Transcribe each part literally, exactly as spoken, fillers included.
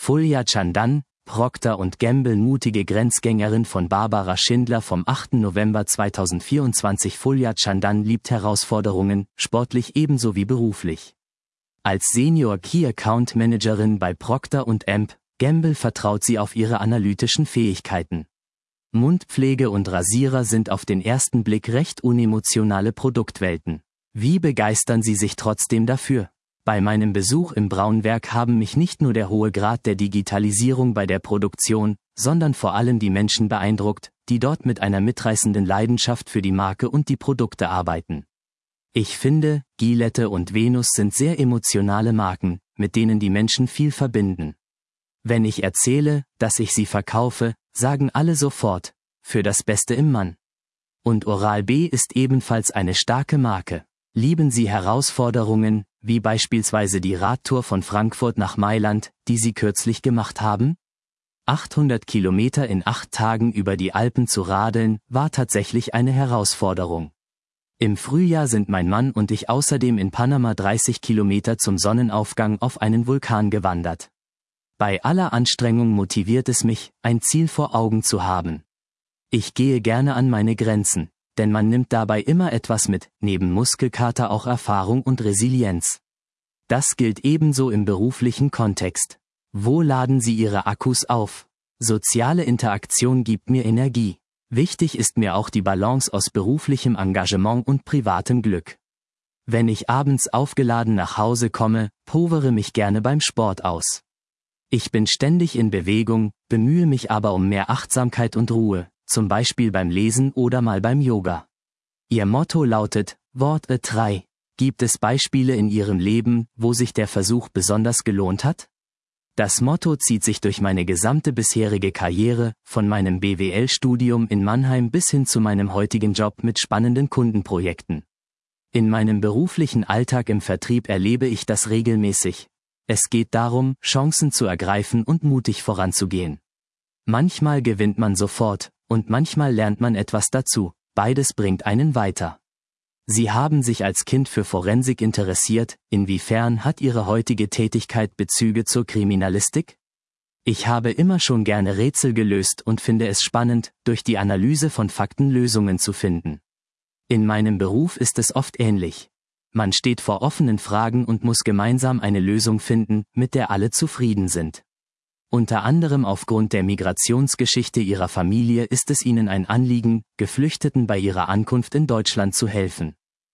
Fulya Chandan, Procter und Gamble. Mutige Grenzgängerin von Barbara Schindler vom achten November zweitausendvierundzwanzig. Fulya Chandan liebt Herausforderungen, sportlich ebenso wie beruflich. Als Senior Key Account Managerin bei Procter und Gamble vertraut sie auf ihre analytischen Fähigkeiten. Mundpflege und Rasierer sind auf den ersten Blick recht unemotionale Produktwelten. Wie begeistern Sie sich trotzdem dafür? Bei meinem Besuch im Braunwerk haben mich nicht nur der hohe Grad der Digitalisierung bei der Produktion, sondern vor allem die Menschen beeindruckt, die dort mit einer mitreißenden Leidenschaft für die Marke und die Produkte arbeiten. Ich finde, Gillette und Venus sind sehr emotionale Marken, mit denen die Menschen viel verbinden. Wenn ich erzähle, dass ich sie verkaufe, sagen alle sofort, für das Beste im Mann. Und Oral-B ist ebenfalls eine starke Marke. Lieben Sie Herausforderungen, wie beispielsweise die Radtour von Frankfurt nach Mailand, die Sie kürzlich gemacht haben? achthundert Kilometer in acht Tagen über die Alpen zu radeln, war tatsächlich eine Herausforderung. Im Frühjahr sind mein Mann und ich außerdem in Panama dreißig Kilometer zum Sonnenaufgang auf einen Vulkan gewandert. Bei aller Anstrengung motiviert es mich, ein Ziel vor Augen zu haben. Ich gehe gerne an meine Grenzen, denn man nimmt dabei immer etwas mit, neben Muskelkater auch Erfahrung und Resilienz. Das gilt ebenso im beruflichen Kontext. Wo laden Sie Ihre Akkus auf? Soziale Interaktion gibt mir Energie. Wichtig ist mir auch die Balance aus beruflichem Engagement und privatem Glück. Wenn ich abends aufgeladen nach Hause komme, povere mich gerne beim Sport aus. Ich bin ständig in Bewegung, bemühe mich aber um mehr Achtsamkeit und Ruhe, zum Beispiel beim Lesen oder mal beim Yoga. Ihr Motto lautet, Worte drei. Gibt es Beispiele in Ihrem Leben, wo sich der Versuch besonders gelohnt hat? Das Motto zieht sich durch meine gesamte bisherige Karriere, von meinem B W L-Studium in Mannheim bis hin zu meinem heutigen Job mit spannenden Kundenprojekten. In meinem beruflichen Alltag im Vertrieb erlebe ich das regelmäßig. Es geht darum, Chancen zu ergreifen und mutig voranzugehen. Manchmal gewinnt man sofort, und manchmal lernt man etwas dazu, beides bringt einen weiter. Sie haben sich als Kind für Forensik interessiert, inwiefern hat Ihre heutige Tätigkeit Bezüge zur Kriminalistik? Ich habe immer schon gerne Rätsel gelöst und finde es spannend, durch die Analyse von Fakten Lösungen zu finden. In meinem Beruf ist es oft ähnlich. Man steht vor offenen Fragen und muss gemeinsam eine Lösung finden, mit der alle zufrieden sind. Unter anderem aufgrund der Migrationsgeschichte Ihrer Familie ist es Ihnen ein Anliegen, Geflüchteten bei ihrer Ankunft in Deutschland zu helfen.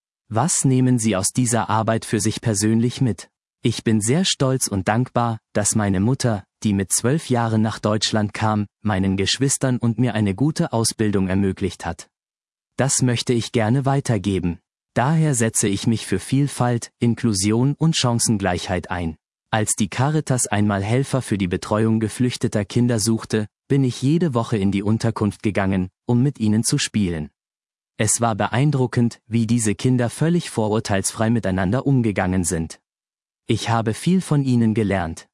Was nehmen Sie aus dieser Arbeit für sich persönlich mit? Ich bin sehr stolz und dankbar, dass meine Mutter, die mit zwölf Jahren nach Deutschland kam, meinen Geschwistern und mir eine gute Ausbildung ermöglicht hat. Das möchte ich gerne weitergeben. Daher setze ich mich für Vielfalt, Inklusion und Chancengleichheit ein. Als die Caritas einmal Helfer für die Betreuung geflüchteter Kinder suchte, bin ich jede Woche in die Unterkunft gegangen, um mit ihnen zu spielen. Es war beeindruckend, wie diese Kinder völlig vorurteilsfrei miteinander umgegangen sind. Ich habe viel von ihnen gelernt.